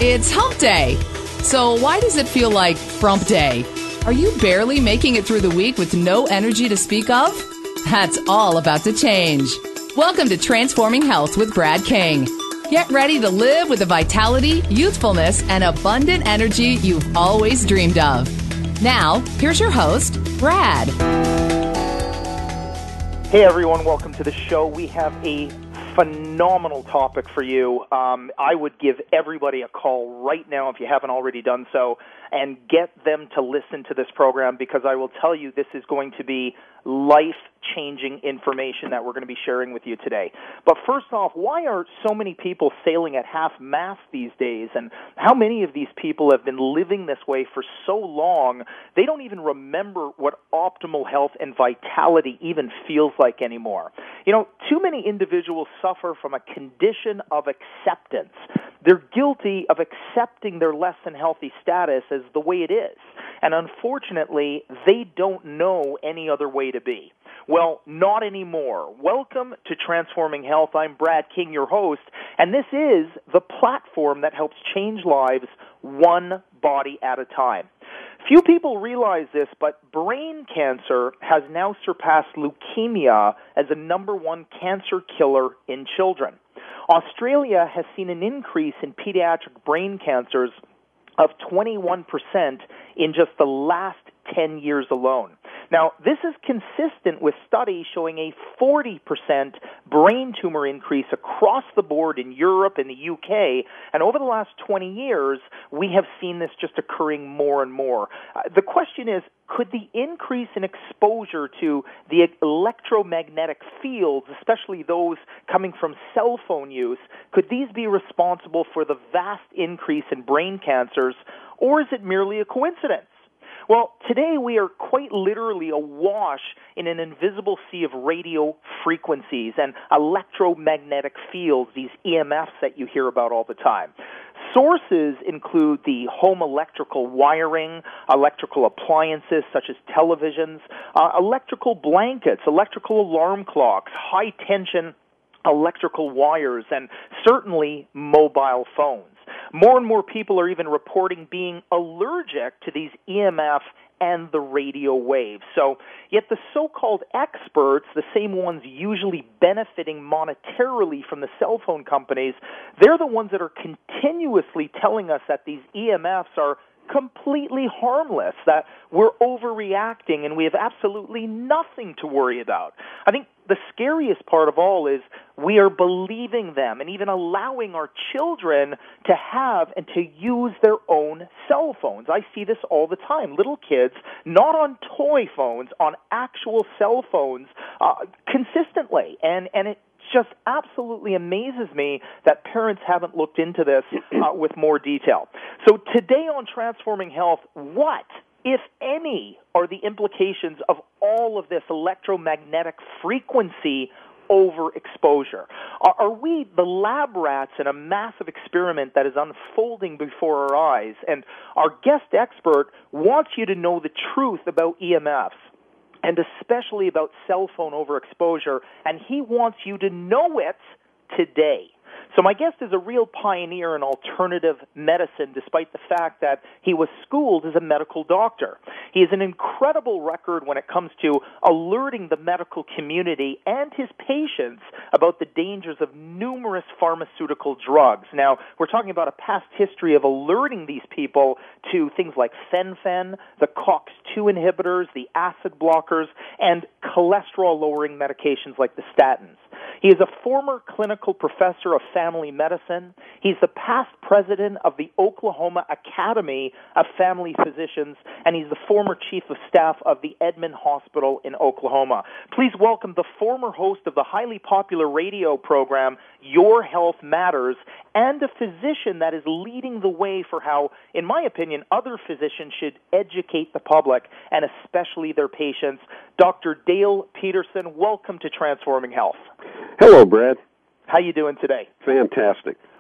It's hump day. So why does it feel like frump day? Are you barely making it through the week with no energy to speak of? That's all about to change. Welcome to Transforming Health with Brad King. Get ready to live with the vitality, youthfulness, and abundant energy you've always dreamed of. Now, here's your host, Brad. Hey everyone, welcome to the show. We have a phenomenal topic for you. I would give everybody a call right now if you haven't already done so and get them to listen to this program, because I will tell you this is going to be life-changing information that we're going to be sharing with you today. But first off, why are so many people sailing at half-mast these days? And how many of these people have been living this way for so long, they don't even remember what optimal health and vitality even feels like anymore? You know, too many individuals suffer from a condition of acceptance. They're guilty of accepting their less than healthy status as the way it is. And unfortunately, they don't know any other way to be. Well, not anymore. Welcome to Transforming Health. I'm Brad King, your host, and this is the platform that helps change lives one body at a time. Few people realize this, but brain cancer has now surpassed leukemia as the number one cancer killer in children. Australia has seen an increase in pediatric brain cancers of 21% in just the last 10 years alone. Now, this is consistent with studies showing a 40% brain tumor increase across the board in Europe and the UK, and over the last 20 years, we have seen this just occurring more and more. The question is, could the increase in exposure to the electromagnetic fields, especially those coming from cell phone use, could these be responsible for the vast increase in brain cancers, or is it merely a coincidence? Well, today we are quite literally awash in an invisible sea of radio frequencies and electromagnetic fields, these EMFs that you hear about all the time. Sources include the home electrical wiring, electrical appliances such as televisions, electrical blankets, electrical alarm clocks, high-tension electrical wires, and certainly mobile phones. More and more people are even reporting being allergic to these EMF and the radio waves. So, yet the so-called experts, the same ones usually benefiting monetarily from the cell phone companies, they're the ones that are continuously telling us that these EMFs are completely harmless, that we're overreacting and we have absolutely nothing to worry about. I think the scariest part of all is we are believing them and even allowing our children to have and to use their own cell phones. I see this all the time. Little kids, not on toy phones, on actual cell phones consistently. And it just absolutely amazes me that parents haven't looked into this with more detail. So today on Transforming Health, what, if any, are the implications of all of this electromagnetic frequency overexposure? Are we the lab rats in a massive experiment that is unfolding before our eyes? And our guest expert wants you to know the truth about EMFs, and especially about cell phone overexposure, and he wants you to know it today. So my guest is a real pioneer in alternative medicine, despite the fact that he was schooled as a medical doctor. He has an incredible record when it comes to alerting the medical community and his patients about the dangers of numerous pharmaceutical drugs. Now, we're talking about a past history of alerting these people to things like fen-phen, the COX-2 inhibitors, the acid blockers, and cholesterol-lowering medications like the statins. He is a former clinical professor of family medicine. He's the past president of the Oklahoma Academy of Family Physicians, and he's the former chief of staff of the Edmond Hospital in Oklahoma. Please welcome the former host of the highly popular radio program, Your Health Matters, and a physician that is leading the way for how, in my opinion, other physicians should educate the public, and especially their patients. Dr. Dale Peterson, welcome to Transforming Health. Hello, Brad. How you doing today? Fantastic.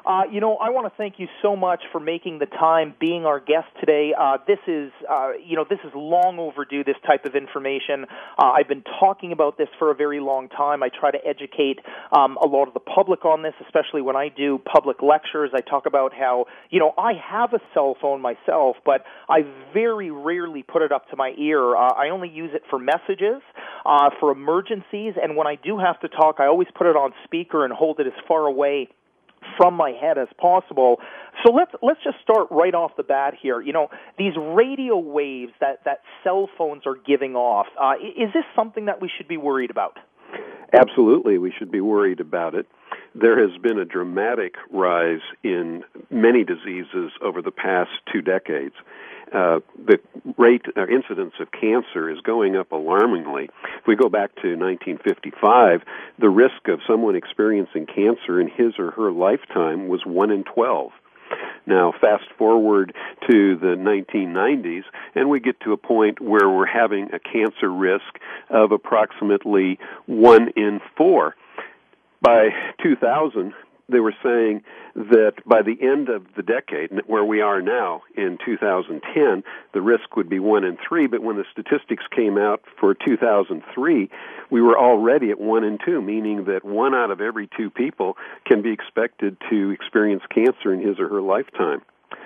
I want to thank you so much for making the time, being our guest today. This is long overdue, this type of information. I've been talking about this for a very long time. I try to educate a lot of the public on this, especially when I do public lectures. I talk about how, I have a cell phone myself, but I very rarely put it up to my ear. I only use it for messages, for emergencies, and when I do have to talk, I always put it on speaker and hold it as far away from my head as possible. So let's just start right off the bat here. These radio waves that cell phones are giving off, is this something that we should be worried about? Absolutely, we should be worried about it. There has been a dramatic rise in many diseases over the past 2 decades. The rate or incidence of cancer is going up alarmingly. If we go back to 1955, the risk of someone experiencing cancer in his or her lifetime was 1 in 12. Now, fast forward to the 1990s, and we get to a point where we're having a cancer risk of approximately 1 in 4. By 2000, they were saying that by the end of the decade, where we are now in 2010, the risk would be 1 in 3, but when the statistics came out for 2003, we were already at 1 in 2, meaning that 1 out of every 2 people can be expected to experience cancer in his or her lifetime.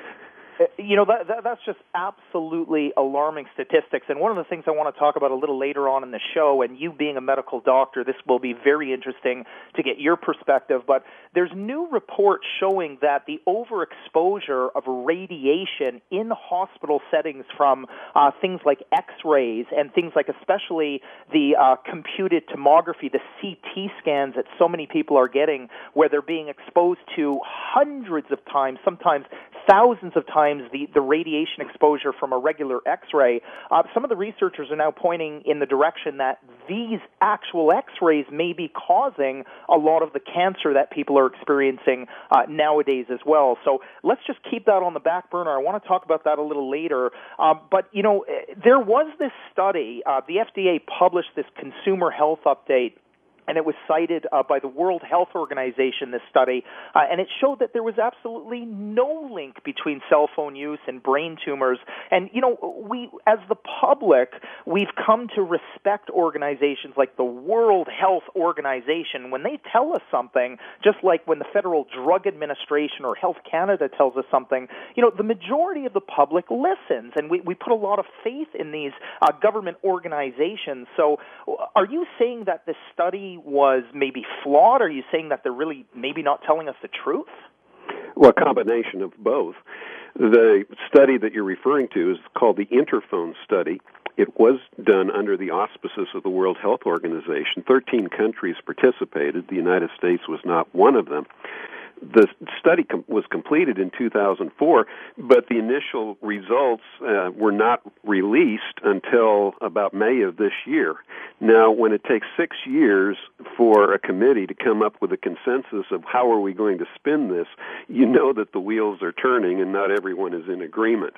That's just absolutely alarming statistics. And one of the things I want to talk about a little later on in the show, and you being a medical doctor, this will be very interesting to get your perspective, but there's new reports showing that the overexposure of radiation in hospital settings from things like X-rays and things like especially the computed tomography, the CT scans that so many people are getting, where they're being exposed to hundreds of times, sometimes thousands of times the radiation exposure from a regular X-ray. Some of the researchers are now pointing in the direction that these actual X-rays may be causing a lot of the cancer that people are experiencing nowadays as well. So let's just keep that on the back burner. I want to talk about that a little later. But there was this study, the FDA published this consumer health update, and it was cited by the World Health Organization, this study, and it showed that there was absolutely no link between cell phone use and brain tumors. And, we, as the public, we've come to respect organizations like the World Health Organization. When they tell us something, just like when the Federal Drug Administration or Health Canada tells us something, the majority of the public listens, and we put a lot of faith in these government organizations. So are you saying that this study was maybe flawed? Are you saying that they're really maybe not telling us the truth? Well, a combination of both. The study that you're referring to is called the Interphone study. It was done under the auspices of the World Health Organization. 13 countries participated. The United States was not one of them. The study was completed in 2004, but the initial results were not released until about May of this year. Now, when it takes 6 years for a committee to come up with a consensus of how are we going to spin this, you know that the wheels are turning and not everyone is in agreement.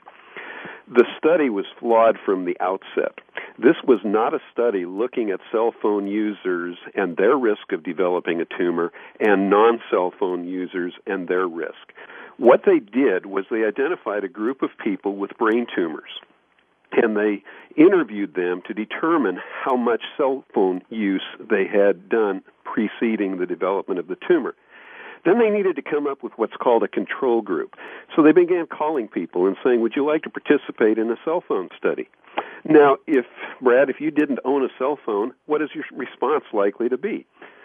The study was flawed from the outset. This was not a study looking at cell phone users and their risk of developing a tumor and non-cell phone users and their risk. What they did was they identified a group of people with brain tumors, and they interviewed them to determine how much cell phone use they had done preceding the development of the tumor. Then they needed to come up with what's called a control group. So they began calling people and saying, would you like to participate in a cell phone study? Now, Brad, if you didn't own a cell phone, what is your response likely to be?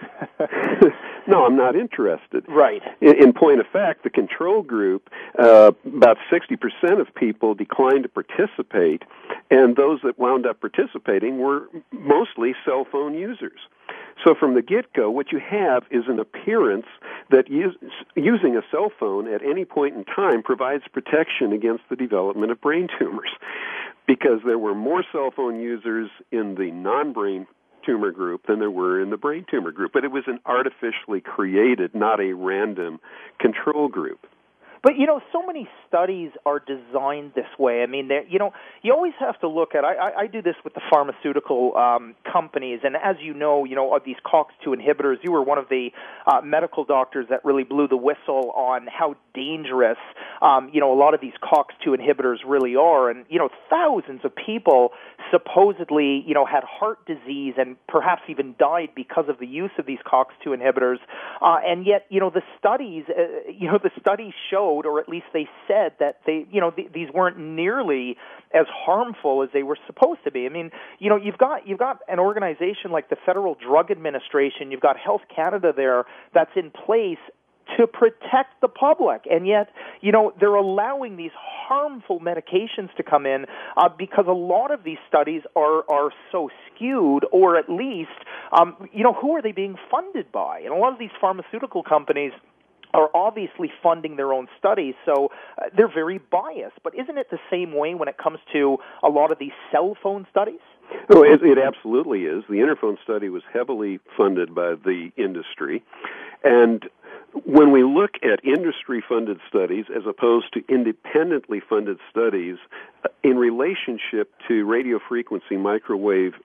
No, I'm not interested. Right. In point of fact, the control group, about 60% of people declined to participate, and those that wound up participating were mostly cell phone users. So from the get-go, what you have is an appearance that using a cell phone at any point in time provides protection against the development of brain tumors, because there were more cell phone users in the non-brain tumor group than there were in the brain tumor group. But it was an artificially created, not a random control group. But, so many studies are designed this way. I mean, you always have to look at, I do this with the pharmaceutical companies, and as you know, these COX-2 inhibitors, you were one of the medical doctors that really blew the whistle on how dangerous, a lot of these COX-2 inhibitors really are. And, thousands of people supposedly, had heart disease and perhaps even died because of the use of these COX-2 inhibitors. And yet, the studies showed, or at least they said, that these weren't nearly as harmful as they were supposed to be. I mean, you've got an organization like the Federal Drug Administration, you've got Health Canada there that's in place to protect the public, and yet, they're allowing these harmful medications to come in because a lot of these studies are so skewed, or at least, who are they being funded by? And a lot of these pharmaceutical companies are obviously funding their own studies, so they're very biased. But isn't it the same way when it comes to a lot of these cell phone studies? Oh, it absolutely is. The Interphone study was heavily funded by the industry, and when we look at industry-funded studies as opposed to independently funded studies in relationship to radio frequency microwave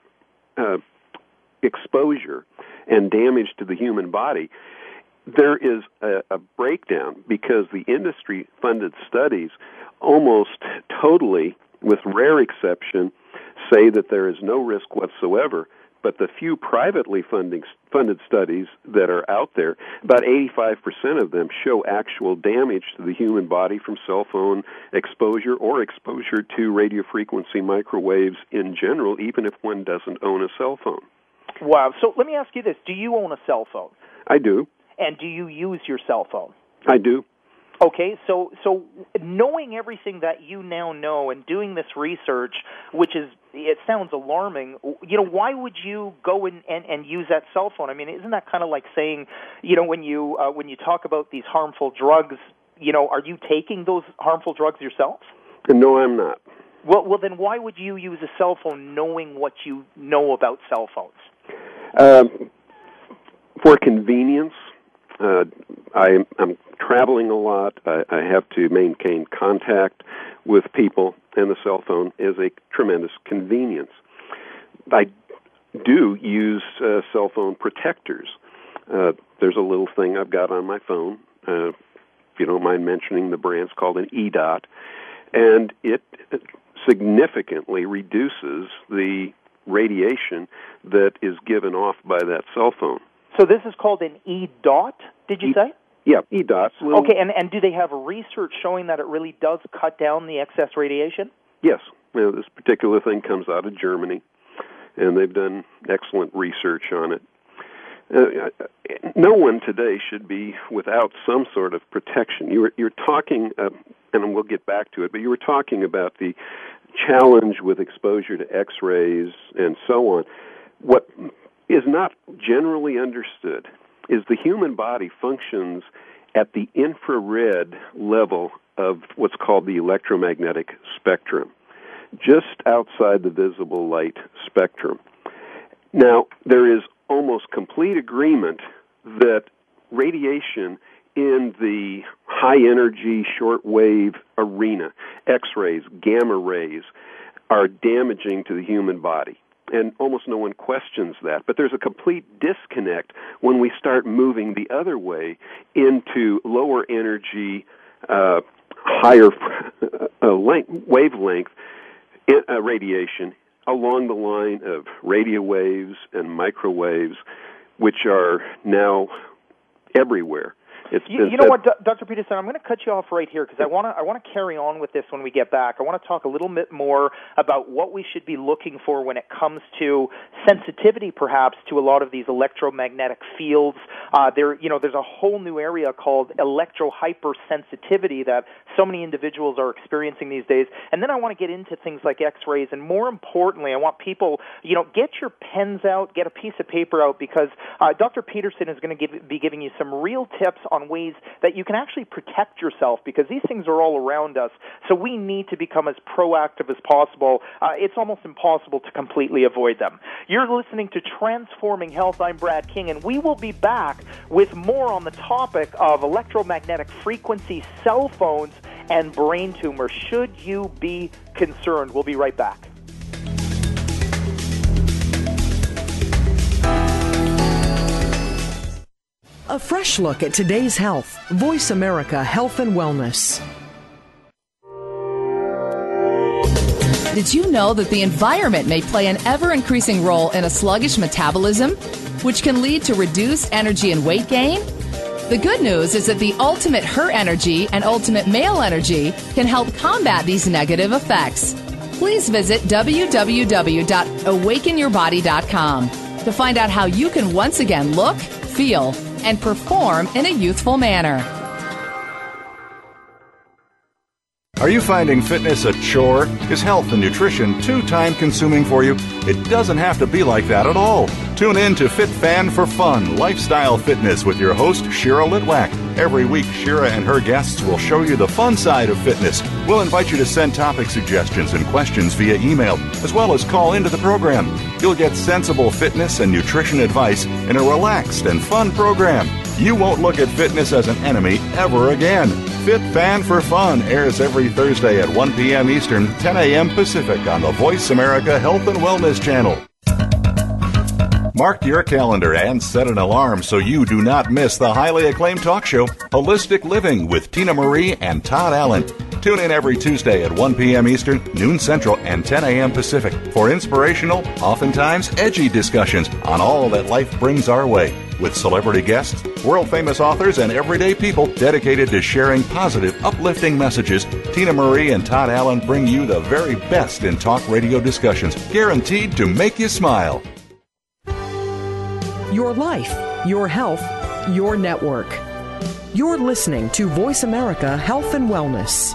exposure and damage to the human body, there is a breakdown because the industry-funded studies almost totally, with rare exception, say that there is no risk whatsoever. But the few privately funded studies that are out there, about 85% of them show actual damage to the human body from cell phone exposure or exposure to radio frequency microwaves in general, even if one doesn't own a cell phone. Wow. So let me ask you this. Do you own a cell phone? I do. And do you use your cell phone? I do. Okay, so knowing everything that you now know and doing this research, which it sounds alarming, why would you go and use that cell phone? I mean, isn't that kind of like saying, when you talk about these harmful drugs, are you taking those harmful drugs yourself? No, I'm not. Well, then why would you use a cell phone knowing what you know about cell phones? For convenience. I'm traveling a lot. I have to maintain contact with people, and the cell phone is a tremendous convenience. I do use cell phone protectors. There's a little thing I've got on my phone, if you don't mind mentioning the brand's called an EDOT, and it significantly reduces the radiation that is given off by that cell phone. So this is called an EDOT, did you say? Yeah, EDOTs. Okay, and do they have research showing that it really does cut down the excess radiation? Yes. This particular thing comes out of Germany, and they've done excellent research on it. No one today should be without some sort of protection. You're talking, and we'll get back to it, but you were talking about the challenge with exposure to X-rays and so on. What is not generally understood is the human body functions at the infrared level of what's called the electromagnetic spectrum, just outside the visible light spectrum. Now, there is almost complete agreement that radiation in the high-energy shortwave arena, X-rays, gamma rays, are damaging to the human body. And almost no one questions that. But there's a complete disconnect when we start moving the other way into lower energy, higher wavelength radiation along the line of radio waves and microwaves, which are now everywhere. You know what, Dr. Peterson, I'm going to cut you off right here because I want to carry on with this when we get back. I want to talk a little bit more about what we should be looking for when it comes to sensitivity, perhaps, to a lot of these electromagnetic fields. There's a whole new area called electrohypersensitivity that so many individuals are experiencing these days. And then I want to get into things like X-rays, and more importantly, I want people, get your pens out, get a piece of paper out, because Dr. Peterson is going to be giving you some real tips on on ways that you can actually protect yourself, because these things are all around us. So we need to become as proactive as possible. It's almost impossible to completely avoid them. You're listening to Transforming Health. I'm Brad King, and we will be back with more on the topic of electromagnetic frequency, cell phones, and brain tumors. Should you be concerned? We'll be right back. A fresh look at today's health. Voice America Health and Wellness. Did you know that the environment may play an ever-increasing role in a sluggish metabolism, which can lead to reduced energy and weight gain? The good news is that the Ultimate Her Energy and Ultimate Male Energy can help combat these negative effects. Please visit www.awakenyourbody.com to find out how you can once again look, feel, and perform in a youthful manner. Are you finding fitness a chore? Is health and nutrition too time-consuming for you? It doesn't have to be like that at all. Tune in to Fit Fan for Fun, Lifestyle Fitness with your host, Shira Litwack. Every week, Shira and her guests will show you the fun side of fitness. We'll invite you to send topic suggestions and questions via email, as well as call into the program. You'll get sensible fitness and nutrition advice in a relaxed and fun program. You won't look at fitness as an enemy ever again. Fit Fan for Fun airs every Thursday at 1 p.m. Eastern, 10 a.m. Pacific on the Voice America Health and Wellness channel. Mark your calendar and set an alarm so you do not miss the highly acclaimed talk show, Holistic Living with Tina Marie and Todd Allen. Tune in every Tuesday at 1 p.m. Eastern, noon Central, and 10 a.m. Pacific for inspirational, oftentimes edgy discussions on all that life brings our way, with celebrity guests, world-famous authors, and everyday people dedicated to sharing positive, uplifting messages. Tina Marie and Todd Allen bring you the very best in talk radio discussions, guaranteed to make you smile. Your life, your health, your network. You're listening to Voice America Health and Wellness.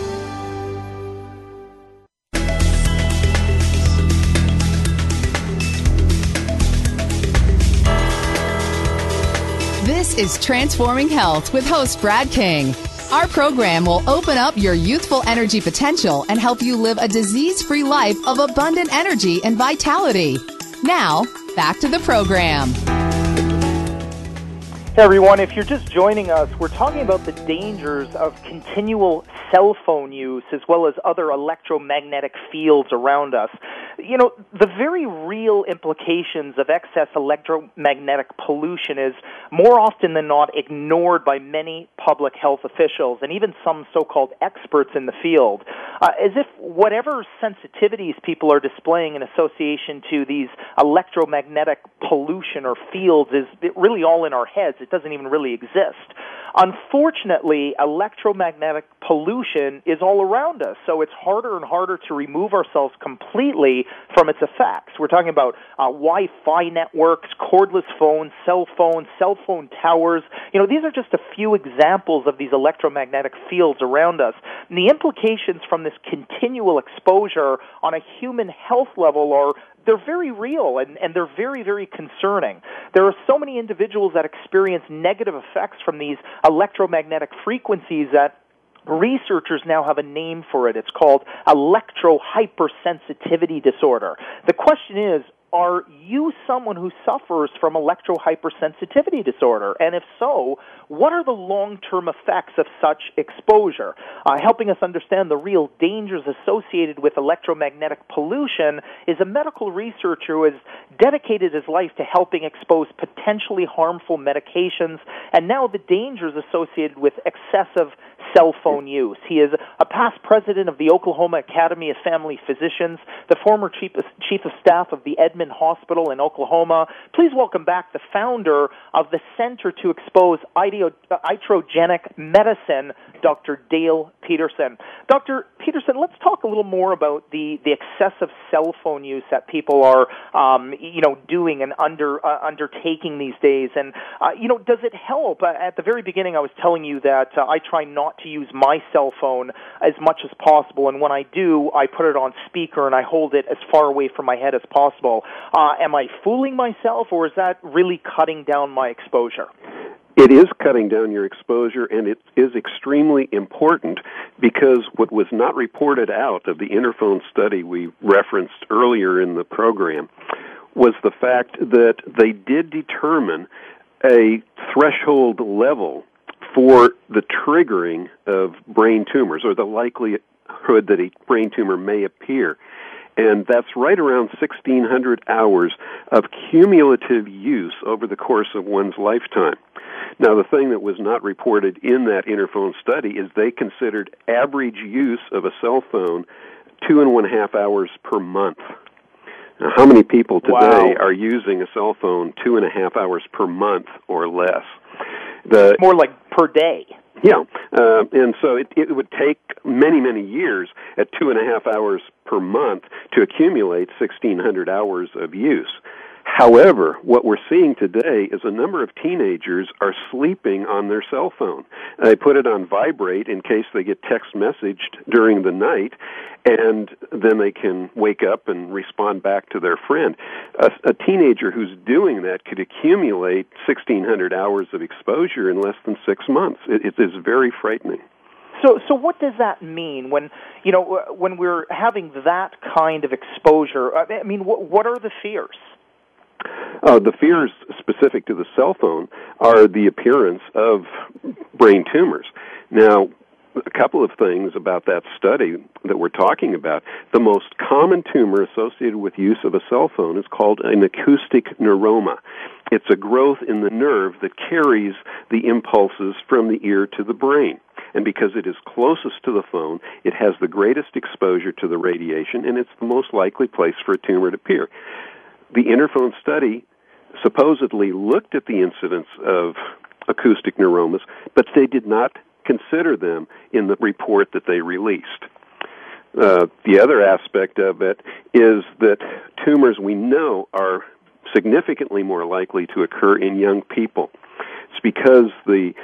This is Transforming Health with host Brad King. Our program will open up your youthful energy potential and help you live a disease-free life of abundant energy and vitality. Now, back to the program. Hey everyone, if you're just joining us, we're talking about the dangers of continual cell phone use as well as other electromagnetic fields around us. You know, the very real implications of excess electromagnetic pollution is more often than not ignored by many public health officials and even some so-called experts in the field, as if whatever sensitivities people are displaying in association to these electromagnetic pollution or fields is really all in our heads. It doesn't even really exist. Unfortunately, electromagnetic pollution is all around us, so it's harder and harder to remove ourselves completely from its effects. We're talking about Wi-Fi networks, cordless phones, cell phone towers. You know, these are just a few examples of these electromagnetic fields around us. And the implications from this continual exposure on a human health level they're very real and they're very, very concerning. There are so many individuals that experience negative effects from these electromagnetic frequencies that researchers now have a name for it. It's called electrohypersensitivity disorder. The question is, are you someone who suffers from electrohypersensitivity disorder? And if so, what are the long-term effects of such exposure? Helping us understand the real dangers associated with electromagnetic pollution is a medical researcher who has dedicated his life to helping expose potentially harmful medications and now the dangers associated with excessive cell phone use. He is a past president of the Oklahoma Academy of Family Physicians, the former chief of staff of the Edmond Hospital in Oklahoma. Please welcome back the founder of the Center to Expose Iatrogenic Medicine, Dr. Dale Peterson. Dr. Peterson, let's talk a little more about the excessive cell phone use that people are, doing and undertaking these days. And, does it help? At the very beginning, I was telling you that I try not to use my cell phone as much as possible, and when I do, I put it on speaker and I hold it as far away from my head as possible. Am I fooling myself, or is that really cutting down my exposure? It is cutting down your exposure, and it is extremely important because what was not reported out of the Interphone study we referenced earlier in the program was the fact that they did determine a threshold level for the triggering of brain tumors, or the likelihood that a brain tumor may appear. And that's right around 1,600 hours of cumulative use over the course of one's lifetime. Now, the thing that was not reported in that Interphone study is they considered average use of a cell phone 2.5 hours per month. Now, how many people today are using a cell phone 2.5 hours per month or less? More like per day. Yeah, and so it would take many, many years at 2.5 hours per month to accumulate 1,600 hours of use. However, what we're seeing today is a number of teenagers are sleeping on their cell phone. They put it on vibrate in case they get text messaged during the night, and then they can wake up and respond back to their friend. A teenager who's doing that could accumulate 1,600 hours of exposure in less than 6 months. It is very frightening. So what does that mean when we're having that kind of exposure? I mean, what are the fears? The fears specific to the cell phone are the appearance of brain tumors. Now, a couple of things about that study that we're talking about. The most common tumor associated with use of a cell phone is called an acoustic neuroma. It's a growth in the nerve that carries the impulses from the ear to the brain. And because it is closest to the phone, it has the greatest exposure to the radiation, and it's the most likely place for a tumor to appear. The Interphone study supposedly looked at the incidence of acoustic neuromas, but they did not consider them in the report that they released. The other aspect of it is that tumors we know are significantly more likely to occur in young people. It's because the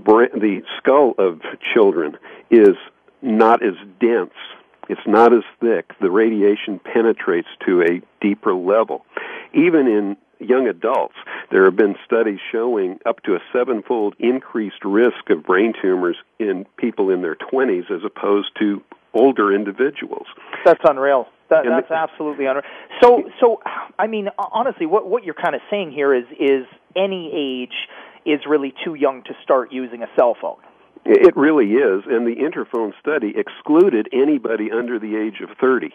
skull of children is not as dense. It's not as thick. The radiation penetrates to a deeper level. Even in young adults, there have been studies showing up to a 7-fold increased risk of brain tumors in people in their 20s as opposed to older individuals. That's unreal. That's absolutely unreal. So I mean, honestly, what you're kind of saying here is any age is really too young to start using a cell phone. It really is, and the Interphone study excluded anybody under the age of 30.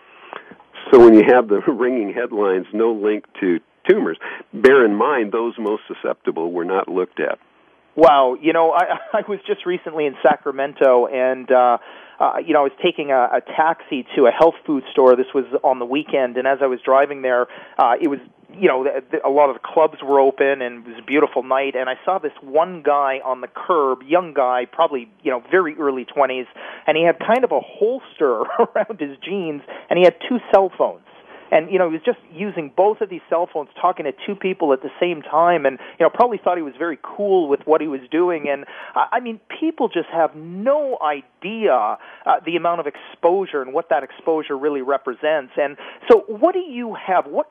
So when you have the ringing headlines, no link to tumors, bear in mind those most susceptible were not looked at. Wow. I was just recently in Sacramento, and I was taking a taxi to a health food store. This was on the weekend, and as I was driving there, it was, a lot of the clubs were open, and it was a beautiful night, and I saw this one guy on the curb, young guy, probably, very early 20s, and he had kind of a holster around his jeans, and he had 2 cell phones. And, he was just using both of these cell phones, talking to 2 people at the same time, and, probably thought he was very cool with what he was doing. And, I mean, people just have no idea the amount of exposure and what that exposure really represents. And so what do you have, what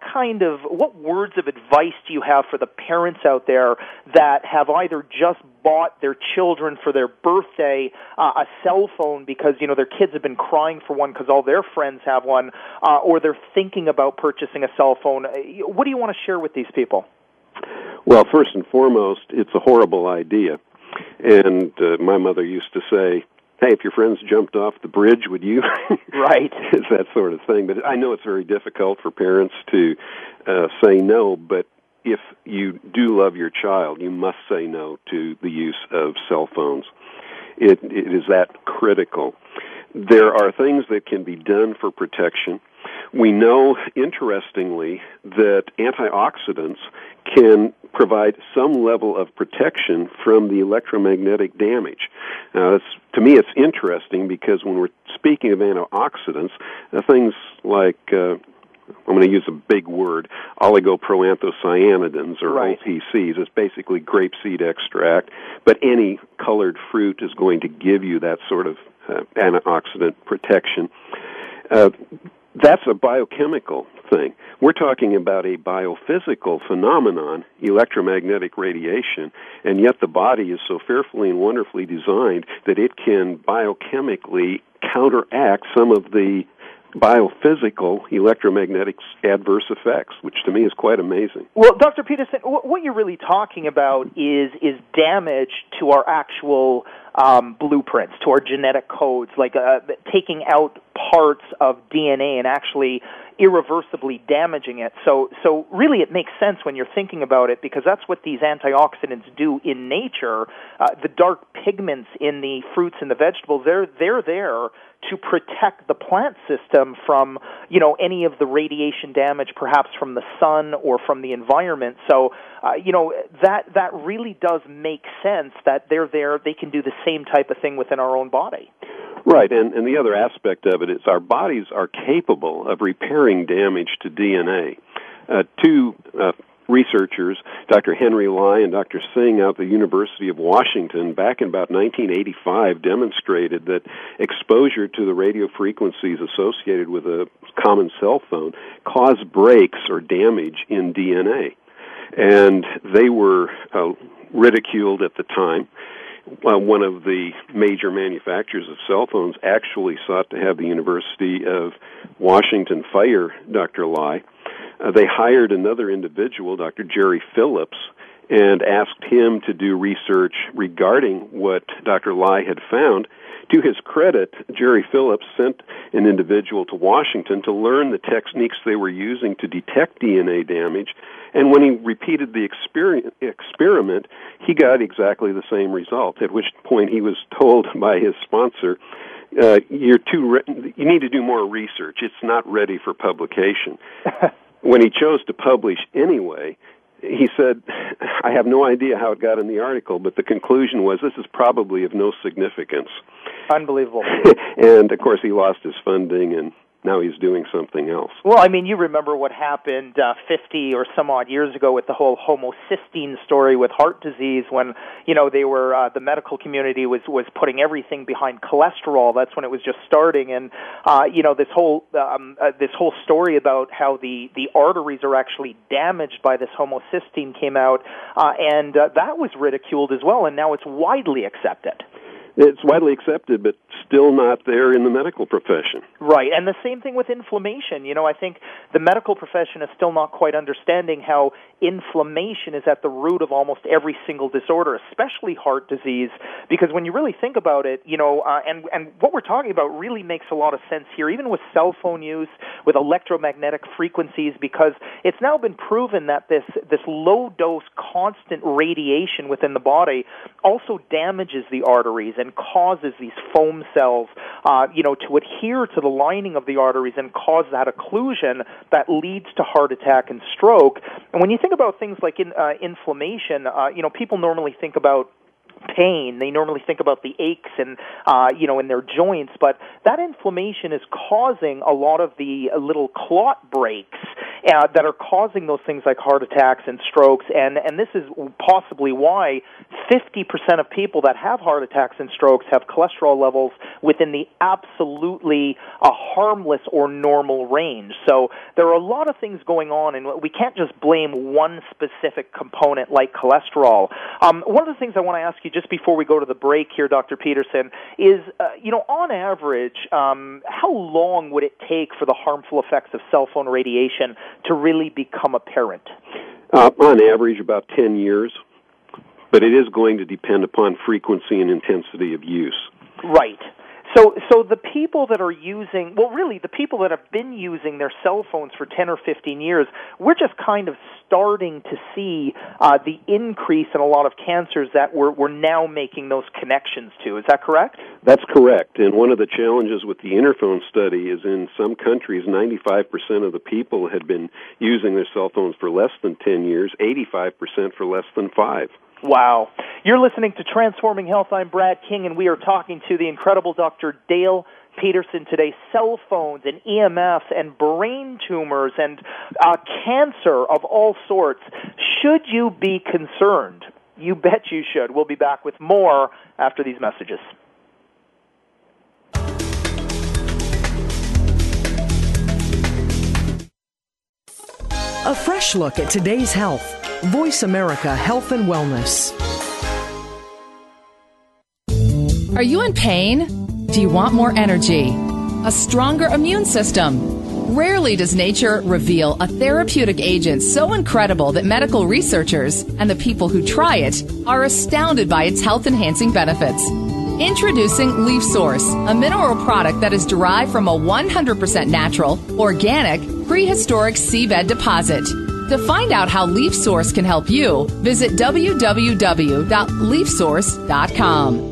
words of advice do you have for the parents out there that have either just bought their children for their birthday a cell phone because, their kids have been crying for one because all their friends have one, or they're thinking about purchasing a cell phone? What do you want to share with these people? Well, first and foremost, it's a horrible idea. And my mother used to say, hey, if your friends jumped off the bridge, would you? Right. It's that sort of thing. But I know it's very difficult for parents to say no, but if you do love your child, you must say no to the use of cell phones. It is that critical. There are things that can be done for protection. We know, interestingly, that antioxidants can provide some level of protection from the electromagnetic damage. Now, to me, it's interesting because when we're speaking of antioxidants, things like, I'm going to use a big word, oligoproanthocyanidins, or right. OPCs. It's basically grapeseed extract, but any colored fruit is going to give you that sort of antioxidant protection. That's a biochemical thing. We're talking about a biophysical phenomenon, electromagnetic radiation, and yet the body is so fearfully and wonderfully designed that it can biochemically counteract some of the biophysical electromagnetic adverse effects, which to me is quite amazing. Well, Dr. Peterson, what you're really talking about is damage to our actual blueprints, to our genetic codes, like taking out parts of DNA and actually irreversibly damaging it. So really it makes sense when you're thinking about it, because that's what these antioxidants do in nature. The dark pigments in the fruits and the vegetables, they're there to protect the plant system from, any of the radiation damage, perhaps from the sun or from the environment. So, that really does make sense that they're there. They can do the same type of thing within our own body. Right, and the other aspect of it is our bodies are capable of repairing damage to DNA. Two researchers, Dr. Henry Lai and Dr. Singh out of the University of Washington, back in about 1985, demonstrated that exposure to the radio frequencies associated with a common cell phone caused breaks or damage in DNA. And they were ridiculed at the time. One of the major manufacturers of cell phones actually sought to have the University of Washington fire Dr. Lai. They hired another individual, Dr. Jerry Phillips, and asked him to do research regarding what Dr. Lai had found. To his credit, Jerry Phillips sent an individual to Washington to learn the techniques they were using to detect DNA damage, and when he repeated the experiment, he got exactly the same result, at which point he was told by his sponsor, you need to do more research. It's not ready for publication. When he chose to publish anyway, he said, I have no idea how it got in the article, but the conclusion was this is probably of no significance. Unbelievable. And, of course, he lost his funding, and now he's doing something else. Well, I mean, you remember what happened 50 or some odd years ago with the whole homocysteine story with heart disease when, they were, the medical community was putting everything behind cholesterol. That's when it was just starting. And, this whole story about how the arteries are actually damaged by this homocysteine came out, and that was ridiculed as well, and now it's widely accepted. It's widely accepted, but still not there in the medical profession. Right, and the same thing with inflammation. I think the medical profession is still not quite understanding how inflammation is at the root of almost every single disorder, especially heart disease, because when you really think about it, and what we're talking about really makes a lot of sense here, even with cell phone use, with electromagnetic frequencies, because it's now been proven that this low-dose constant radiation within the body also damages the arteries and causes these foam cells, to adhere to the lining of the arteries and cause that occlusion that leads to heart attack and stroke. And when you think about things like inflammation, people normally think about pain. They normally think about the aches and, in their joints, but that inflammation is causing a lot of the little clot breaks that are causing those things like heart attacks and strokes, and this is possibly why 50% of people that have heart attacks and strokes have cholesterol levels within the absolutely harmless or normal range. So there are a lot of things going on, and we can't just blame one specific component like cholesterol. One of the things I want to ask you just before we go to the break here, Dr. Peterson, is, on average, how long would it take for the harmful effects of cell phone radiation to really become apparent? On average, about 10 years. But it is going to depend upon frequency and intensity of use. Right. So the people that are using, the people that have been using their cell phones for 10 or 15 years, we're just kind of starting to see the increase in a lot of cancers that we're now making those connections to. Is that correct? That's correct. And one of the challenges with the Interphone study is in some countries, 95% of the people had been using their cell phones for less than 10 years, 85% for less than 5. Wow. You're listening to Transforming Health. I'm Brad King, and we are talking to the incredible Dr. Dale Peterson today. Cell phones and EMFs and brain tumors and cancer of all sorts. Should you be concerned? You bet you should. We'll be back with more after these messages. A fresh look at today's health. Voice America Health and Wellness. Are you in pain? Do you want more energy? A stronger immune system? Rarely does nature reveal a therapeutic agent so incredible that medical researchers and the people who try it are astounded by its health-enhancing benefits. Introducing Leaf Source, a mineral product that is derived from a 100% natural, organic, prehistoric seabed deposit. To find out how Leaf Source can help you, visit www.leafsource.com.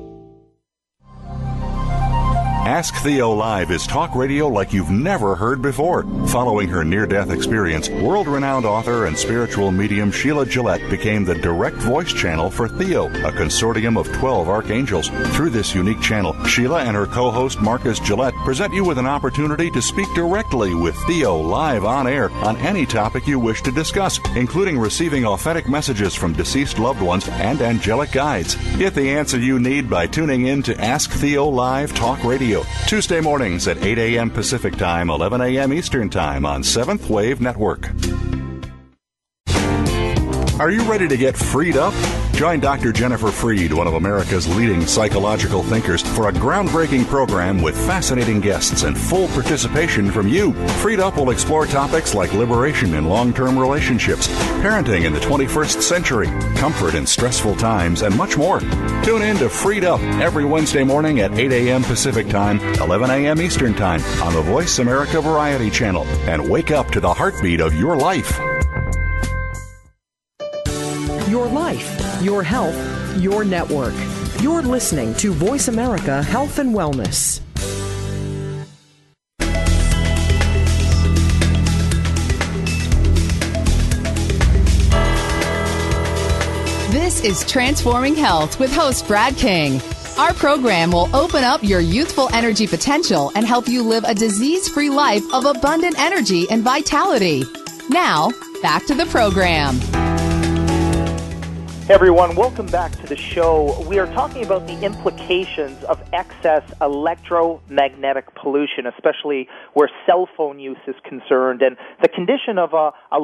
Ask Theo Live is talk radio like you've never heard before. Following her near-death experience, world-renowned author and spiritual medium Sheila Gillette became the direct voice channel for Theo, a consortium of 12 archangels. Through this unique channel, Sheila and her co-host Marcus Gillette present you with an opportunity to speak directly with Theo live on air on any topic you wish to discuss, including receiving authentic messages from deceased loved ones and angelic guides. Get the answer you need by tuning in to Ask Theo Live Talk Radio. Tuesday mornings at 8 a.m. Pacific Time, 11 a.m. Eastern Time on 7th Wave Network. Are you ready to get freed up? Join Dr. Jennifer Freed, one of America's leading psychological thinkers, for a groundbreaking program with fascinating guests and full participation from you. Freed Up will explore topics like liberation in long-term relationships, parenting in the 21st century, comfort in stressful times, and much more. Tune in to Freed Up every Wednesday morning at 8 a.m. Pacific Time, 11 a.m. Eastern Time on the Voice America Variety Channel, and wake up to the heartbeat of your life. Your life, your health, your network. You're listening to Voice America Health and Wellness. This is Transforming Health with host Brad King. Our program will open up your youthful energy potential and help you live a disease-free life of abundant energy and vitality. Now, back to the program. Hey everyone, welcome back to the show. We are talking about the implications of excess electromagnetic pollution, especially where cell phone use is concerned, and the condition of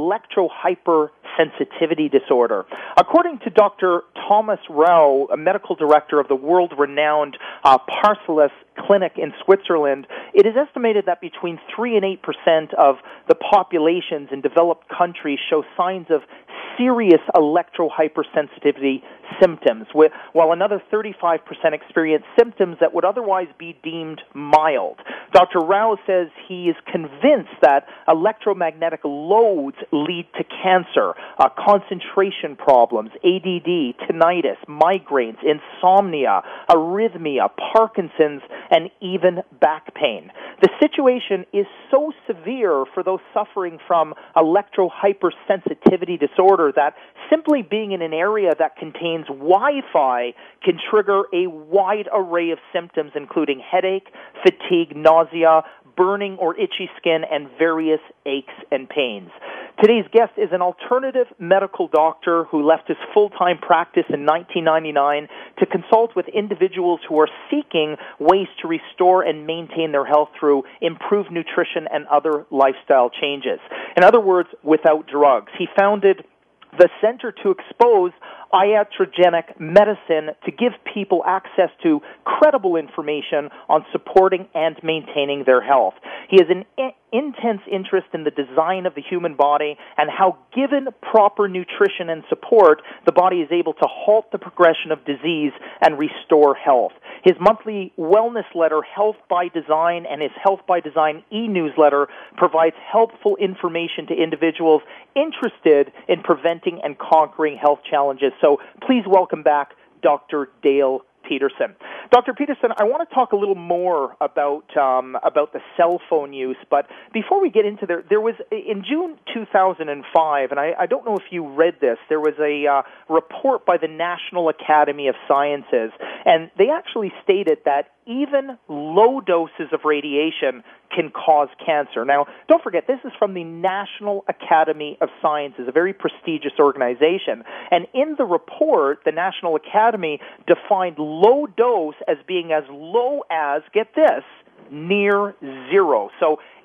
electrohypersensitivity disorder. According to Dr. Thomas Rau, a medical director of the world-renowned Paracelsus Clinic in Switzerland, it is estimated that between 3 and 8% of the populations in developed countries show signs of serious electrohypersensitivity symptoms, while another 35% experience symptoms that would otherwise be deemed mild. Dr. Rao says he is convinced that electromagnetic loads lead to cancer, concentration problems, ADD, tinnitus, migraines, insomnia, arrhythmia, Parkinson's, and even back pain. The situation is so severe for those suffering from electrohypersensitivity disorder that simply being in an area that contains Wi-Fi can trigger a wide array of symptoms, including headache, fatigue, nausea, burning or itchy skin, and various aches and pains. Today's guest is an alternative medical doctor who left his full-time practice in 1999 to consult with individuals who are seeking ways to restore and maintain their health through improved nutrition and other lifestyle changes. In other words, without drugs. He founded the Center to Expose Iatrogenic Medicine to give people access to credible information on supporting and maintaining their health. He has an intense interest in the design of the human body and how, given proper nutrition and support, the body is able to halt the progression of disease and restore health. His monthly wellness letter, Health by Design, and his Health by Design e-newsletter provides helpful information to individuals interested in preventing and conquering health challenges. So please welcome back Dr. Dale Peterson. Dr. Peterson, I want to talk a little more about the cell phone use, but before we get into there was, in June 2005, and I don't know if you read this, there was a report by the National Academy of Sciences, and they actually stated that even low doses of radiation can cause cancer. Now, don't forget, this is from the National Academy of Sciences, a very prestigious organization. And in the report, the National Academy defined low dose as being as low as, get this, near zero. So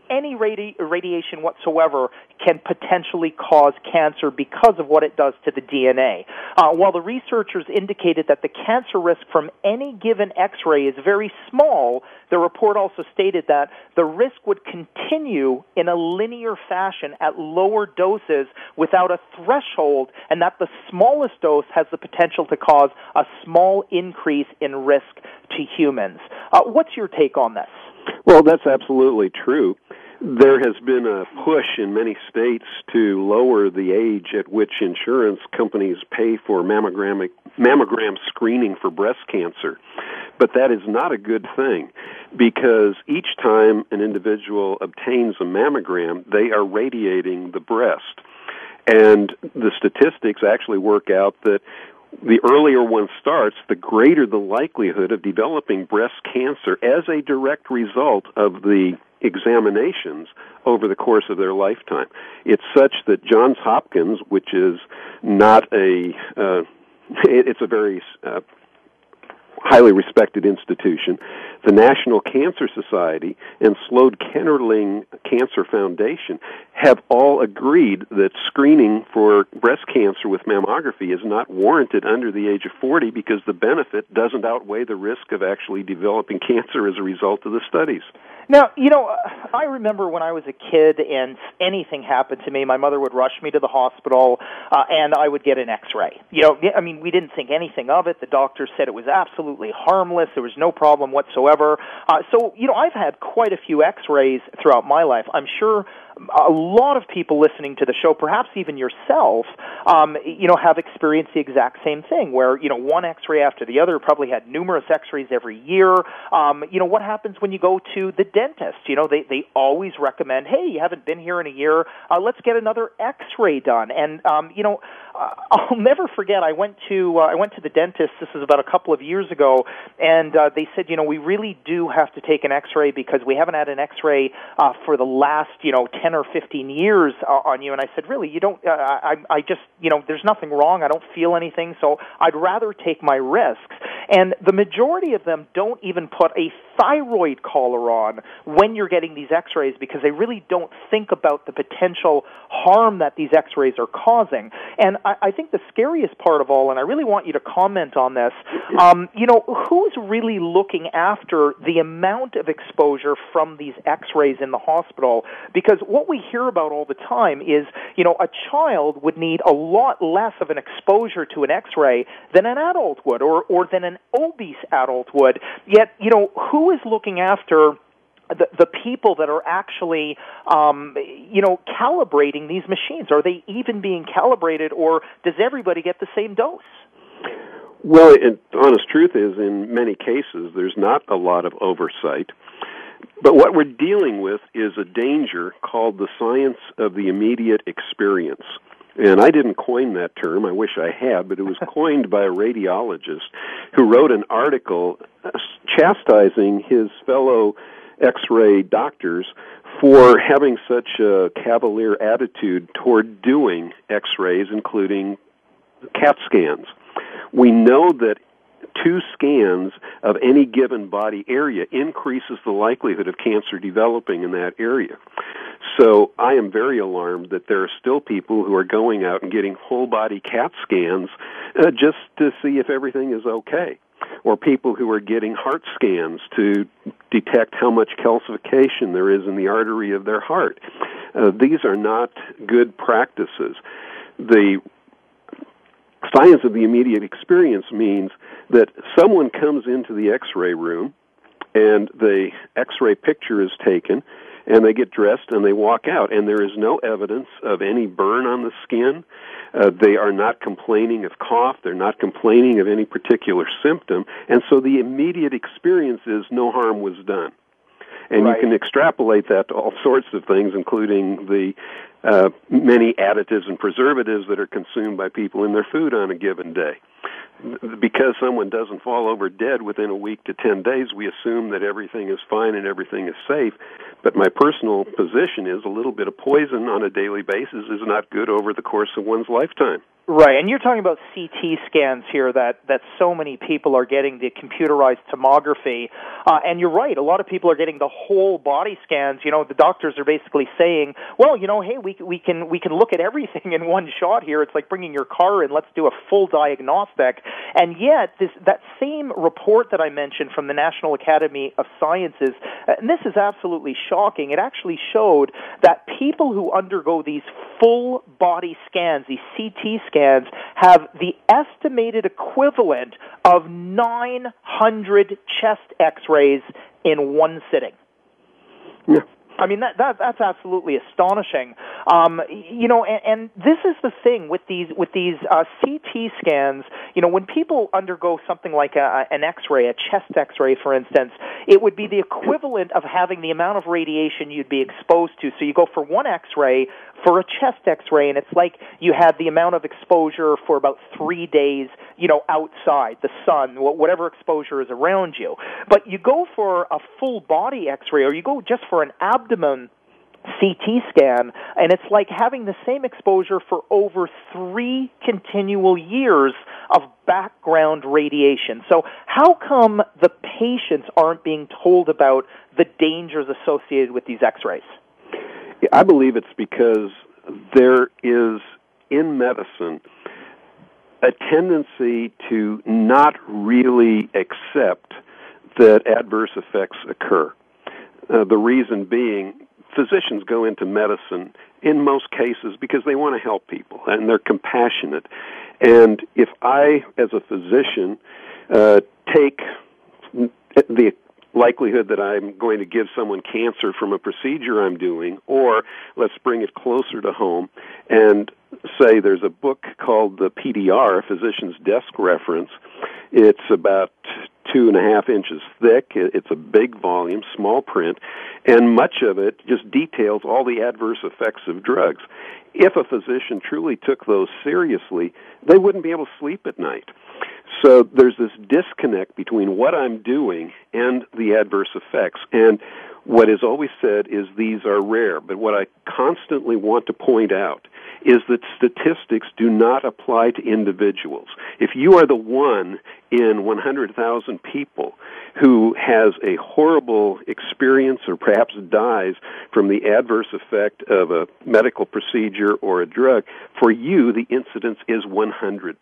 any radiation whatsoever can potentially cause cancer because of what it does to the DNA. While the researchers indicated that the cancer risk from any given X-ray is very small, the report also stated that the risk would continue in a linear fashion at lower doses without a threshold, and that the smallest dose has the potential to cause a small increase in risk to humans. What's your take on this? Well, that's absolutely true. There has been a push in many states to lower the age at which insurance companies pay for mammogram screening for breast cancer. But that is not a good thing, because each time an individual obtains a mammogram, they are radiating the breast. And the statistics actually work out that the earlier one starts, the greater the likelihood of developing breast cancer as a direct result of the examinations over the course of their lifetime. It's such that Johns Hopkins, which is not it's a very highly respected institution, the National Cancer Society, and Slode Kennerling Cancer Foundation have all agreed that screening for breast cancer with mammography is not warranted under the age of 40 because the benefit doesn't outweigh the risk of actually developing cancer as a result of the studies. Now, I remember when I was a kid and anything happened to me, my mother would rush me to the hospital and I would get an X-ray. We didn't think anything of it. The doctor said it was absolutely harmless. There was no problem whatsoever. So, I've had quite a few X-rays throughout my life. I'm sure a lot of people listening to the show, perhaps even yourself, have experienced the exact same thing where, one X-ray after the other, probably had numerous X-rays every year. What happens when you go to the dentist? They always recommend, hey, you haven't been here in a year, let's get another X-ray done. And, I'll never forget, I went to the dentist, this was about a couple of years ago, and they said, we really do have to take an X-ray because we haven't had an X-ray for the last, 10 or 15 years on you. And I said, really, you don't, I just, there's nothing wrong, I don't feel anything, so I'd rather take my risks. And the majority of them don't even put a thyroid collar on when you're getting these X-rays because they really don't think about the potential harm that these X-rays are causing. And I think the scariest part of all, and I really want you to comment on this, who's really looking after the amount of exposure from these X-rays in the hospital? Because what we hear about all the time is, a child would need a lot less of an exposure to an X-ray than an adult would, or than an obese adult would. Yet, who is looking after the people that are actually, calibrating these machines? Are they even being calibrated, or does everybody get the same dose? Well, the honest truth is, in many cases, there's not a lot of oversight. But what we're dealing with is a danger called the science of the immediate experience. And I didn't coin that term, I wish I had, but it was coined by a radiologist who wrote an article chastising his fellow X-ray doctors for having such a cavalier attitude toward doing X-rays, including CAT scans. We know that 2 scans of any given body area increases the likelihood of cancer developing in that area. So I am very alarmed that there are still people who are going out and getting whole-body CAT scans just to see if everything is okay, or people who are getting heart scans to detect how much calcification there is in the artery of their heart. These are not good practices. The science of the immediate experience means that someone comes into the X-ray room and the X-ray picture is taken and they get dressed and they walk out, and there is no evidence of any burn on the skin. They are not complaining of cough. They're not complaining of any particular symptom. And so the immediate experience is no harm was done. And right. You can extrapolate that to all sorts of things, including the many additives and preservatives that are consumed by people in their food on a given day. Because someone doesn't fall over dead within a week to 10 days, we assume that everything is fine and everything is safe. But my personal position is a little bit of poison on a daily basis is not good over the course of one's lifetime. Right, and you're talking about CT scans here that so many people are getting, the computerized tomography, and you're right, a lot of people are getting the whole body scans. You know, the doctors are basically saying, well, you know, hey, we can look at everything in one shot here. It's like bringing your car in, let's do a full diagnostic. And yet, that same report that I mentioned from the National Academy of Sciences, and this is absolutely shocking, it actually showed that people who undergo these full body scans, these CT scans, have the estimated equivalent of 900 chest X-rays in one sitting. Yeah. I mean, that's absolutely astonishing. You know, and this is the thing with these CT scans. You know, when people undergo something like an X-ray, a chest X-ray, for instance, it would be the equivalent of having the amount of radiation you'd be exposed to. So you go for one X-ray for a chest X-ray, and it's like you had the amount of exposure for about 3 days, you know, outside, the sun, whatever exposure is around you. But you go for a full body X-ray, or you go just for an abdomen CT scan, and it's like having the same exposure for over 3 continual years of background radiation. So how come the patients aren't being told about the dangers associated with these X-rays? I believe it's because there is, in medicine, a tendency to not really accept that adverse effects occur. The reason being, physicians go into medicine in most cases because they want to help people and they're compassionate. And if I, as a physician, take the likelihood that I'm going to give someone cancer from a procedure I'm doing, or let's bring it closer to home and say there's a book called the PDR, Physician's Desk Reference. It's about 2.5 inches thick. It's a big volume, small print, and much of it just details all the adverse effects of drugs. If a physician truly took those seriously, they wouldn't be able to sleep at night. So there's this disconnect between what I'm doing and the adverse effects. And what is always said is these are rare. But what I constantly want to point out is that statistics do not apply to individuals. If you are the one in 100,000 people who has a horrible experience or perhaps dies from the adverse effect of a medical procedure or a drug, for you the incidence is 100%.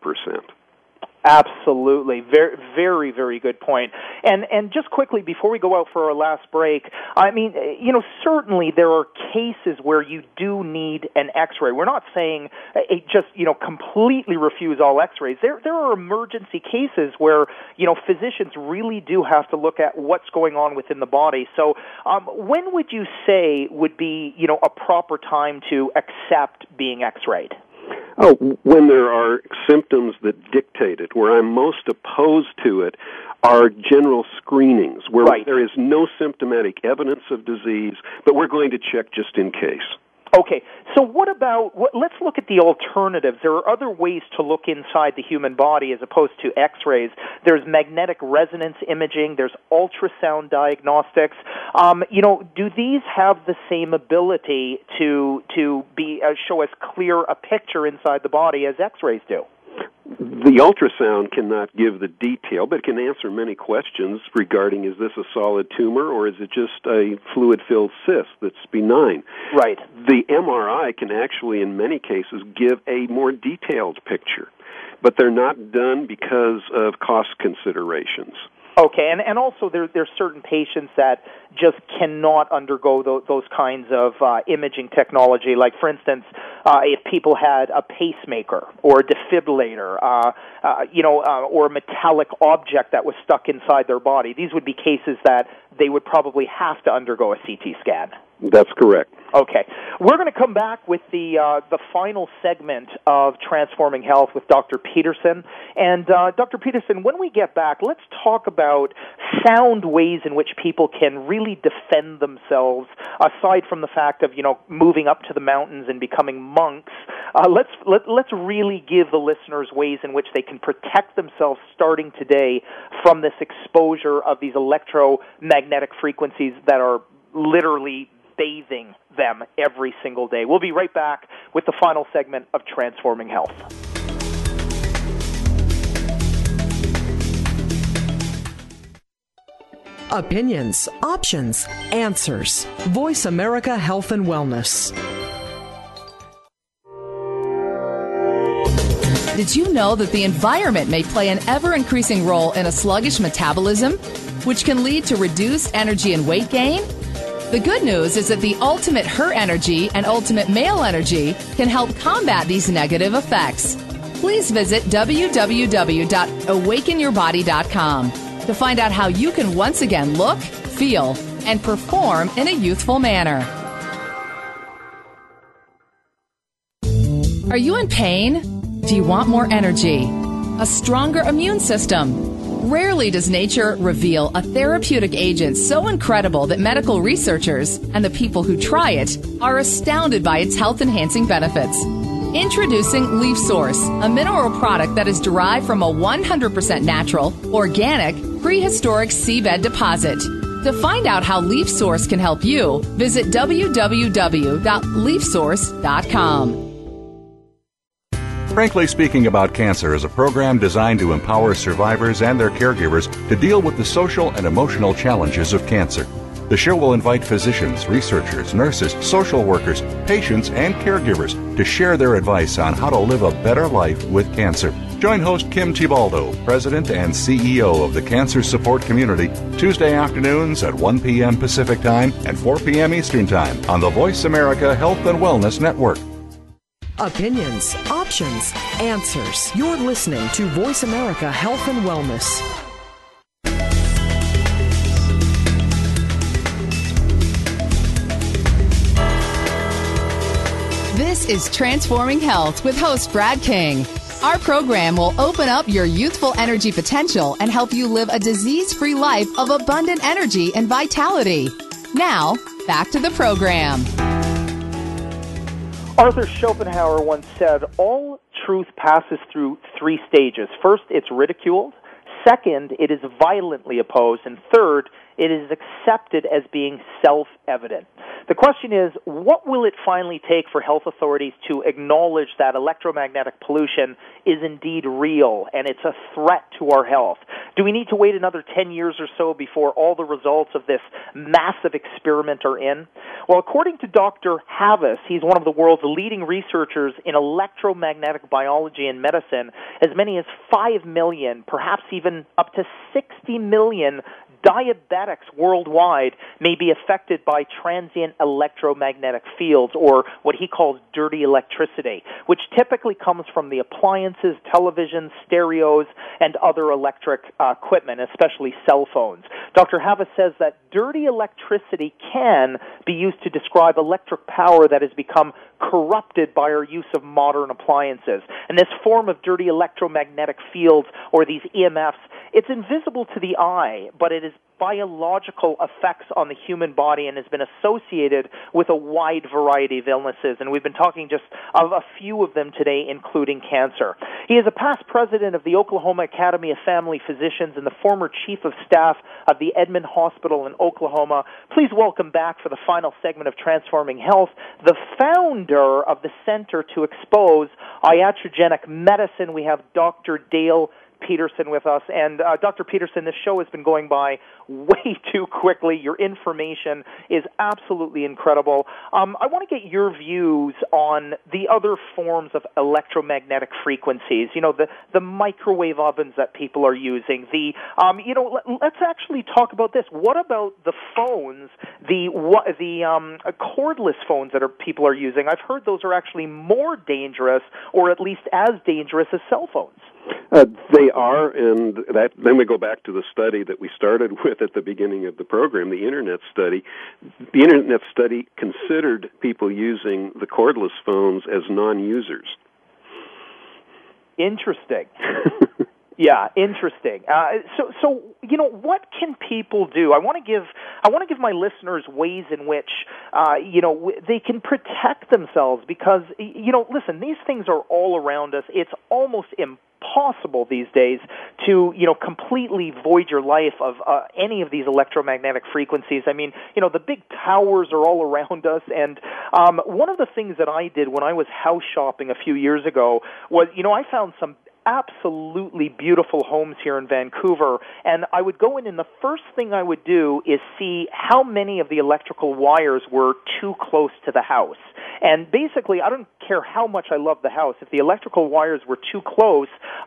Absolutely. Very, very, very good point. And just quickly, before we go out for our last break, I mean, you know, certainly there are cases where you do need an X-ray. We're not saying just, you know, completely refuse all X-rays. There are emergency cases where, you know, physicians really do have to look at what's going on within the body. So when would you say would be, you know, a proper time to accept being X-rayed? Oh, when there are symptoms that dictate it. Where I'm most opposed to it are general screenings, where there is no symptomatic evidence of disease, but we're going to check just in case. Okay, so let's look at the alternatives. There are other ways to look inside the human body as opposed to X-rays. There's magnetic resonance imaging. There's ultrasound diagnostics. You know, do these have the same ability to show as clear a picture inside the body as X-rays do? The ultrasound cannot give the detail, but it can answer many questions regarding, is this a solid tumor or is it just a fluid-filled cyst that's benign? Right. The MRI can actually, in many cases, give a more detailed picture, but they're not done because of cost considerations. Okay, and also there's certain patients that just cannot undergo those kinds of imaging technology. Like, for instance, if people had a pacemaker or a defibrillator, or a metallic object that was stuck inside their body, these would be cases that they would probably have to undergo a CT scan. That's correct. Okay. We're going to come back with the final segment of Transforming Health with Dr. Peterson. And Dr. Peterson, when we get back, let's talk about sound ways in which people can really defend themselves, aside from the fact of, you know, moving up to the mountains and becoming monks. Let's really give the listeners ways in which they can protect themselves starting today from this exposure of these electromagnetic frequencies that are literally bathing them every single day. We'll be right back with the final segment of Transforming Health. Opinions, options, answers. Voice America Health and Wellness. Did you know that the environment may play an ever-increasing role in a sluggish metabolism, which can lead to reduced energy and weight gain? The good news is that the Ultimate Her Energy and Ultimate Male Energy can help combat these negative effects. Please visit www.awakenyourbody.com to find out how you can once again look, feel, and perform in a youthful manner. Are you in pain? Do you want more energy? A stronger immune system? Rarely does nature reveal a therapeutic agent so incredible that medical researchers and the people who try it are astounded by its health-enhancing benefits. Introducing Leaf Source, a mineral product that is derived from a 100% natural, organic, prehistoric seabed deposit. To find out how Leaf Source can help you, visit www.leafsource.com. Frankly Speaking About Cancer is a program designed to empower survivors and their caregivers to deal with the social and emotional challenges of cancer. The show will invite physicians, researchers, nurses, social workers, patients, and caregivers to share their advice on how to live a better life with cancer. Join host Kim Tibaldo, President and CEO of the Cancer Support Community, Tuesday afternoons at 1 p.m. Pacific Time and 4 p.m. Eastern Time on the Voice America Health and Wellness Network. Opinions, options, answers. You're listening to Voice America Health and Wellness. This is Transforming Health with host Brad King. Our program will open up your youthful energy potential and help you live a disease-free life of abundant energy and vitality. Now, back to the program. Arthur Schopenhauer once said, all truth passes through three stages. First, it's ridiculed. Second, it is violently opposed. And third, it is accepted as being self-evident. The question is, what will it finally take for health authorities to acknowledge that electromagnetic pollution is indeed real and it's a threat to our health? Do we need to wait another 10 years or so before all the results of this massive experiment are in? Well, according to Dr. Havas, he's one of the world's leading researchers in electromagnetic biology and medicine, as many as 5 million, perhaps even up to 60 million diabetics worldwide may be affected by transient electromagnetic fields, or what he calls dirty electricity, which typically comes from the appliances, televisions, stereos, and other electric equipment, especially cell phones. Dr. Havas says that dirty electricity can be used to describe electric power that has become corrupted by our use of modern appliances. And this form of dirty electromagnetic fields, or these EMFs, it's invisible to the eye, but it is biological effects on the human body and has been associated with a wide variety of illnesses. And we've been talking just of a few of them today, including cancer. He is a past president of the Oklahoma Academy of Family Physicians and the former chief of staff of the Edmond Hospital in Oklahoma. Please welcome back for the final segment of Transforming Health, the founder of the Center to Expose Iatrogenic Medicine. We have Dr. Dale Peterson with us. And Dr. Peterson, this show has been going by way too quickly. Your information is absolutely incredible. I want to get your views on the other forms of electromagnetic frequencies, the microwave ovens that people are using. Let's actually talk about this. What about the phones, the cordless phones that people are using? I've heard those are actually more dangerous, or at least as dangerous as cell phones. They are, and then we go back to the study that we started with at the beginning of the program, the Internet study. The Internet study considered people using the cordless phones as non-users. Interesting. Yeah, interesting. So what can people do? I want to give my listeners ways in which they can protect themselves, because listen, these things are all around us. It's almost impossible these days to completely void your life of any of these electromagnetic frequencies. I mean, the big towers are all around us, and one of the things that I did when I was house shopping a few years ago was I found some absolutely beautiful homes here in Vancouver, and I would go in, and the first thing I would do is see how many of the electrical wires were too close to the house. And basically, I don't care how much I love the house. If the electrical wires were too close,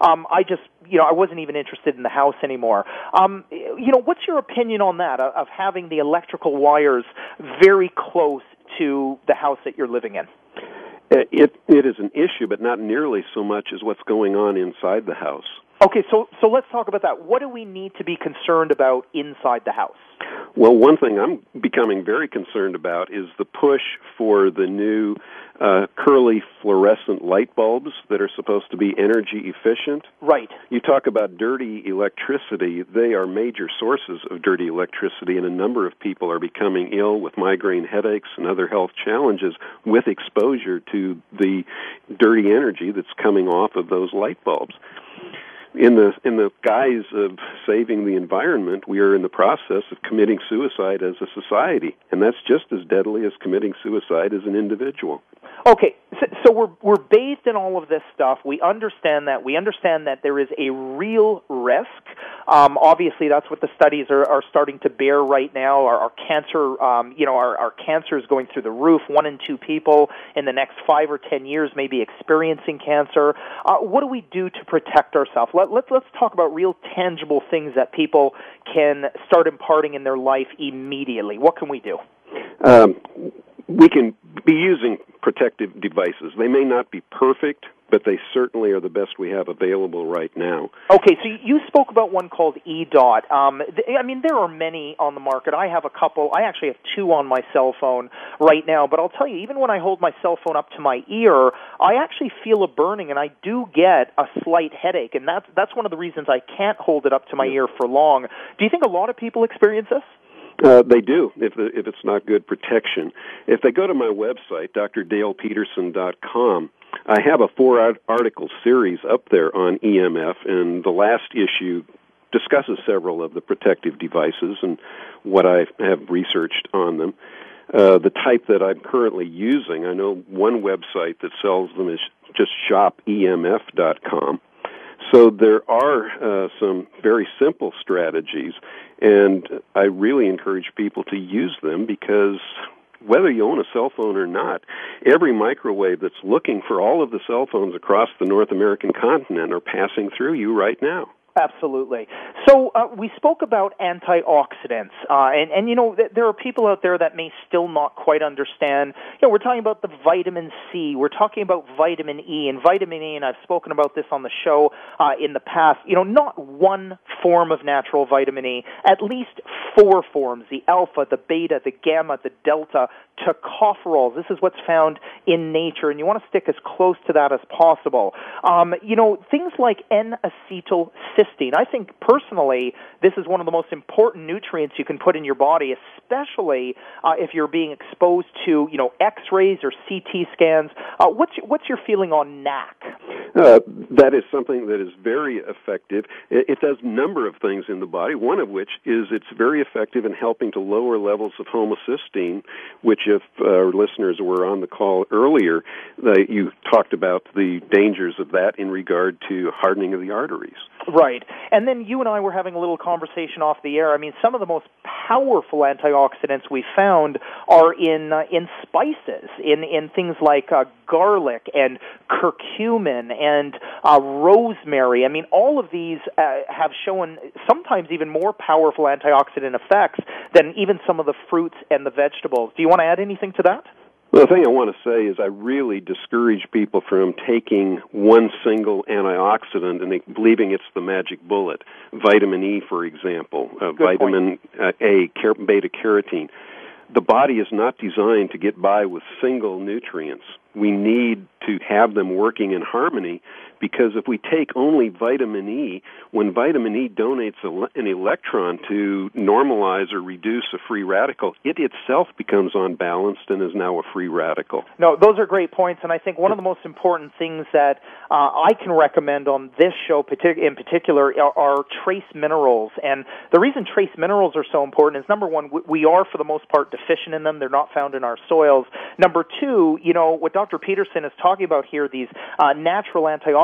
I wasn't even interested in the house anymore. What's your opinion on that, of having the electrical wires very close to the house that you're living in? It is an issue, but not nearly so much as what's going on inside the house. Okay, so let's talk about that. What do we need to be concerned about inside the house? Well, one thing I'm becoming very concerned about is the push for the new curly fluorescent light bulbs that are supposed to be energy efficient. Right. You talk about dirty electricity. They are major sources of dirty electricity, and a number of people are becoming ill with migraine headaches and other health challenges with exposure to the dirty energy that's coming off of those light bulbs. In the guise of saving the environment, we are in the process of committing suicide as a society, and that's just as deadly as committing suicide as an individual. Okay, so we're bathed in all of this stuff. We understand that. We understand that there is a real risk. Obviously, that's what the studies are starting to bear right now. Our cancer, our cancer is going through the roof. 1 in 2 people in the next 5 or 10 years may be experiencing cancer. What do we do to protect ourselves? Let's talk about real tangible things that people can start imparting in their life immediately. What can we do? We can be using protective devices. They may not be perfect, but they certainly are the best we have available right now. Okay, so you spoke about one called eDot. There are many on the market. I have a couple. I actually have 2 on my cell phone right now, but I'll tell you, even when I hold my cell phone up to my ear, I actually feel a burning, and I do get a slight headache, and that's one of the reasons I can't hold it up to my ear for long. Do you think a lot of people experience this? They do, if it's not good protection. If they go to my website, drdalepeterson.com, I have a 4-article series up there on EMF, and the last issue discusses several of the protective devices and what I have researched on them. The type that I'm currently using, I know one website that sells them is just shopemf.com. So there are some very simple strategies, and I really encourage people to use them because whether you own a cell phone or not, every microwave that's looking for all of the cell phones across the North American continent are passing through you right now. Absolutely. So we spoke about antioxidants, and there are people out there that may still not quite understand. We're talking about the vitamin C. We're talking about vitamin E, and vitamin E, and I've spoken about this on the show in the past. Not one form of natural vitamin E, at least 4 forms: the alpha, the beta, the gamma, the delta, tocopherols. This is what's found in nature, and you want to stick as close to that as possible. Things like N-acetylcysteine. I think personally this is one of the most important nutrients you can put in your body, especially if you're being exposed to X-rays or CT scans. What's your feeling on NAC? That is something that is very effective. It does a number of things in the body, one of which is it's very effective in helping to lower levels of homocysteine, which if our listeners were on the call earlier, you talked about the dangers of that in regard to hardening of the arteries. Right. And then you and I were having a little conversation off the air. I mean, some of the most powerful antioxidants we found are in spices, in things like garlic and curcumin and rosemary. I mean, all of these have shown sometimes even more powerful antioxidant effects than even some of the fruits and the vegetables. Do you want to add anything to that? Well, the thing I want to say is I really discourage people from taking one single antioxidant and believing it's the magic bullet. Vitamin E, for example, vitamin A, beta-carotene. The body is not designed to get by with single nutrients. We need to have them working in harmony, because if we take only vitamin E, when vitamin E donates an electron to normalize or reduce a free radical, it itself becomes unbalanced and is now a free radical. No, those are great points, and I think one of the most important things that I can recommend on this show in particular are trace minerals. And the reason trace minerals are so important is, number one, we are for the most part deficient in them. They're not found in our soils. Number two, what Dr. Peterson is talking about here, these natural antioxidants,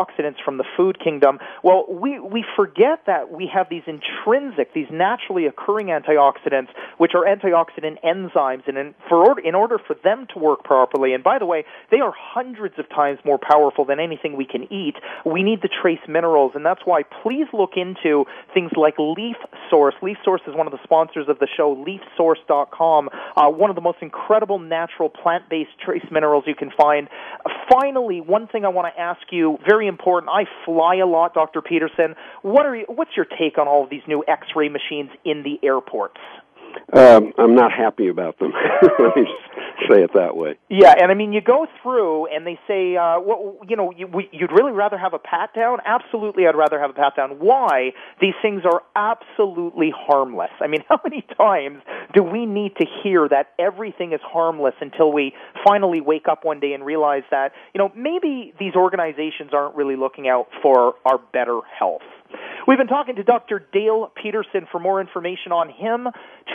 antioxidants from the food kingdom. Well, we forget that we have these intrinsic, these naturally occurring antioxidants, which are antioxidant enzymes, and in order for them to work properly, and by the way, they are hundreds of times more powerful than anything we can eat, we need the trace minerals, and that's why please look into things like Leaf Source. Leaf Source is one of the sponsors of the show, leafsource.com, one of the most incredible natural plant-based trace minerals you can find. Finally, one thing I want to ask you, very important, I fly a lot, Dr. Peterson. What's your take on all of these new X-ray machines in the airports? I'm not happy about them. Let me just say it that way. Yeah, and I mean, you go through and they say, you'd really rather have a pat down? Absolutely, I'd rather have a pat down. Why? These things are absolutely harmless. I mean, how many times do we need to hear that everything is harmless until we finally wake up one day and realize that, maybe these organizations aren't really looking out for our better health? We've been talking to Dr. Dale Peterson. For more information on him,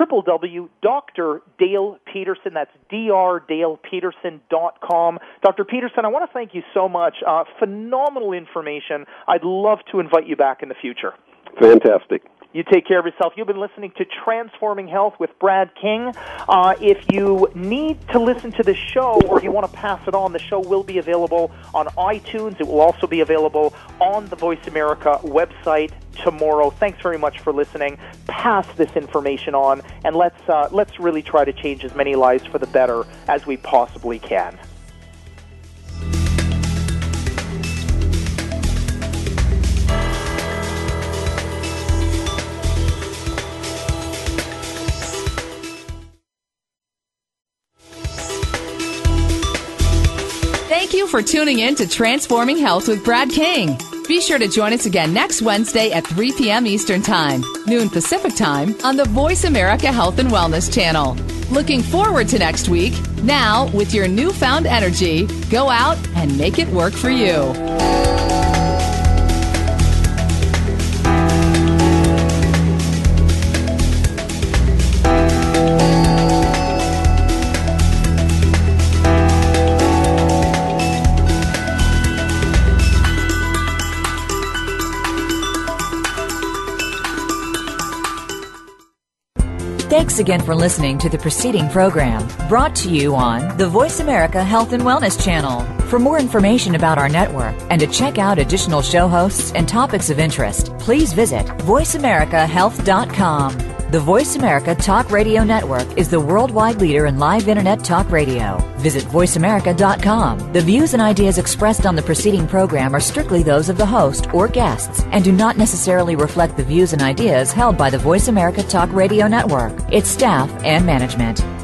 www.drdalepeterson, that's drdalepeterson.com. Dr. Peterson, I want to thank you so much. Phenomenal information. I'd love to invite you back in the future. Fantastic. You take care of yourself. You've been listening to Transforming Health with Brad King. If you need to listen to this show or you want to pass it on, the show will be available on iTunes. It will also be available on the Voice America website tomorrow. Thanks very much for listening. Pass this information on, and let's really try to change as many lives for the better as we possibly can. Thank you for tuning in to Transforming Health with Brad King. Be sure to join us again next Wednesday at 3 p.m. Eastern Time, noon Pacific Time, on the Voice America Health and Wellness channel. Looking forward to next week. Now, with your newfound energy, go out and make it work for you. Thanks again for listening to the preceding program, brought to you on the Voice America Health and Wellness channel. For more information about our network and to check out additional show hosts and topics of interest, please visit voiceamericahealth.com. The Voice America Talk Radio Network is the worldwide leader in live Internet talk radio. Visit voiceamerica.com. The views and ideas expressed on the preceding program are strictly those of the host or guests and do not necessarily reflect the views and ideas held by the Voice America Talk Radio Network, its staff, and management.